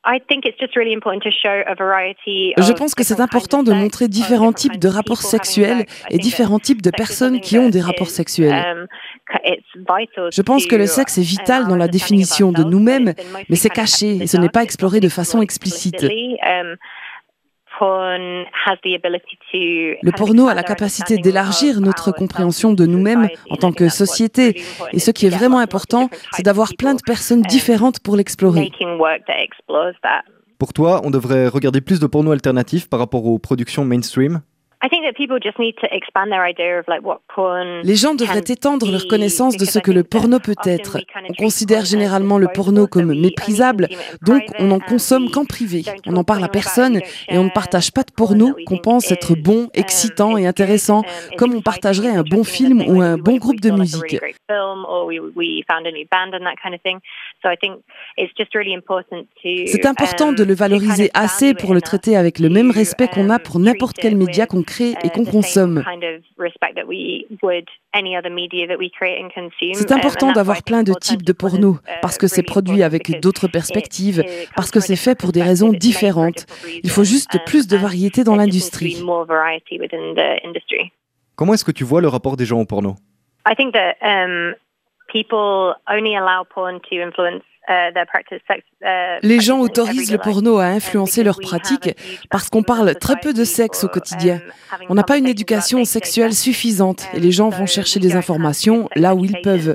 Je pense que c'est important de montrer différents types de rapports sexuels et différents types de personnes qui ont des rapports sexuels. Je pense que le sexe est vital dans la définition de nous-mêmes, mais c'est caché et ce n'est pas exploré de façon explicite. Le porno a la capacité d'élargir notre compréhension de nous-mêmes en tant que société. Et ce qui est vraiment important, c'est d'avoir plein de personnes différentes pour l'explorer. Pour toi, on devrait regarder plus de porno alternatif par rapport aux productions mainstream? Les gens devraient étendre leur connaissance de ce que le porno peut être. On considère généralement le porno comme méprisable, donc on n'en consomme qu'en privé. On n'en parle à personne et on ne partage pas de porno qu'on pense être bon, excitant et intéressant, comme on partagerait un bon film ou un bon groupe de musique. C'est important de le valoriser assez pour le traiter avec le même respect qu'on a pour n'importe quel média qu'on crée et qu'on consomme. C'est important d'avoir plein de types de porno, parce que c'est produit avec d'autres perspectives, parce que c'est fait pour des raisons différentes. Il faut juste plus de variété dans l'industrie. Comment est-ce que tu vois le rapport des gens au porno? Les gens autorisent le porno à influencer leurs pratiques parce qu'on parle très peu de sexe au quotidien. On n'a pas une éducation sexuelle suffisante et les gens vont chercher des informations là où ils peuvent.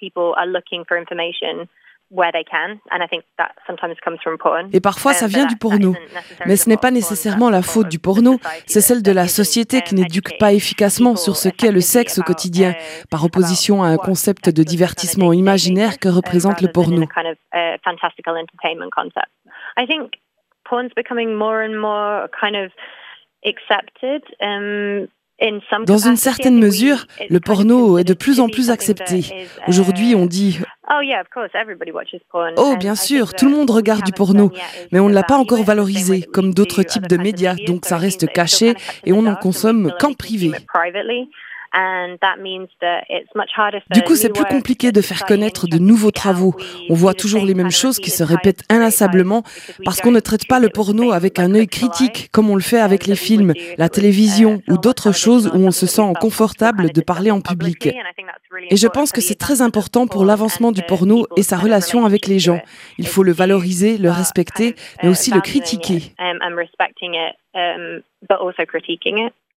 Et parfois, ça vient du porno. Mais ce n'est pas nécessairement la faute du porno, c'est celle de la société qui n'éduque pas efficacement sur ce qu'est le sexe au quotidien, par opposition à un concept de divertissement imaginaire que représente le porno. Dans une certaine mesure, le porno est de plus en plus accepté. Aujourd'hui, on dit « Oh, bien sûr, tout le monde regarde du porno », mais on ne l'a pas encore valorisé, comme d'autres types de médias, donc ça reste caché et on n'en consomme qu'en privé. Du coup, c'est plus compliqué de faire connaître de nouveaux travaux. On voit toujours les mêmes choses qui se répètent inlassablement parce qu'on ne traite pas le porno avec un œil critique comme on le fait avec les films, la télévision ou d'autres choses où on se sent confortable de parler en public. Et je pense que c'est très important pour l'avancement du porno et sa relation avec les gens. Il faut le valoriser, le respecter, mais aussi le critiquer.